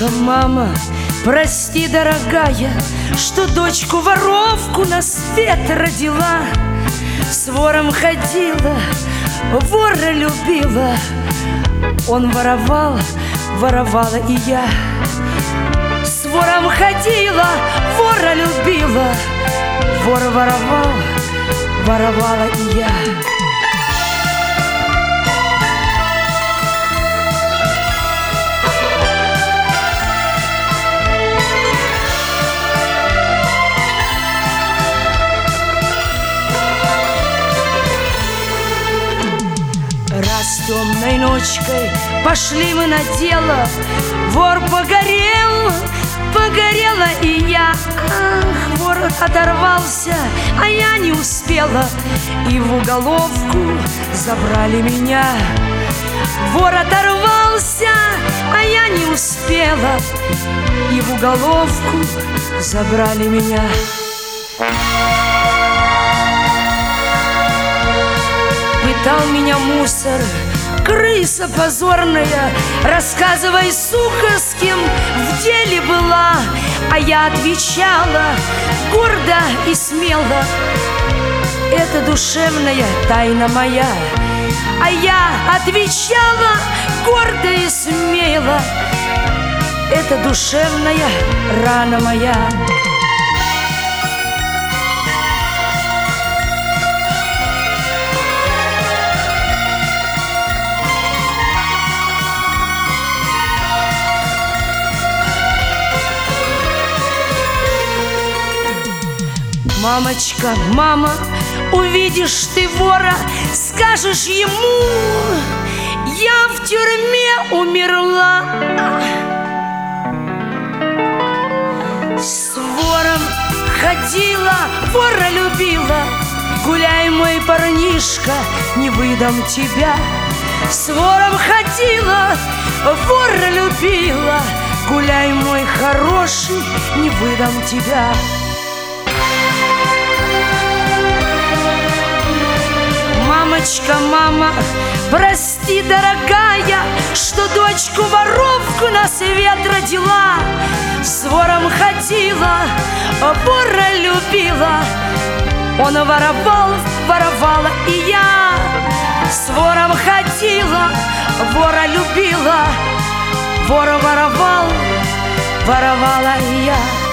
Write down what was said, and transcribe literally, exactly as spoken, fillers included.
Мамочка, мама, прости, дорогая, что дочку-воровку на свет родила. С вором ходила, вора любила. Он воровал, воровала и я. С вором ходила, вора любила. Вор воровал, воровала и я. Раз темной ночкой пошли мы на дело, вор погорел, погорела и я. Ах, вор оторвался, а я не успела, и в уголовку забрали меня. Вор оторвался, а я не успела, и в уголовку забрали меня. Пытал меня мусор, крыса позорная, рассказывай, сука, с кем в деле была. А я отвечала гордо и смело: это душевная тайна моя. А я отвечала гордо и смело: это душевная рана моя. Мамочка, мама, увидишь ты вора, скажешь ему: я в тюрьме умерла. С вором ходила, вора любила. Гуляй, мой парнишка, не выдам тебя. С вором ходила, вора любила. Гуляй, мой хороший, не выдам тебя. Мамочка, мама, прости, дорогая, что дочку-воровку на свет родила. С вором ходила, вора любила. Он воровал, воровала и я. С вором ходила, вора любила. Вора воровал, воровала и я.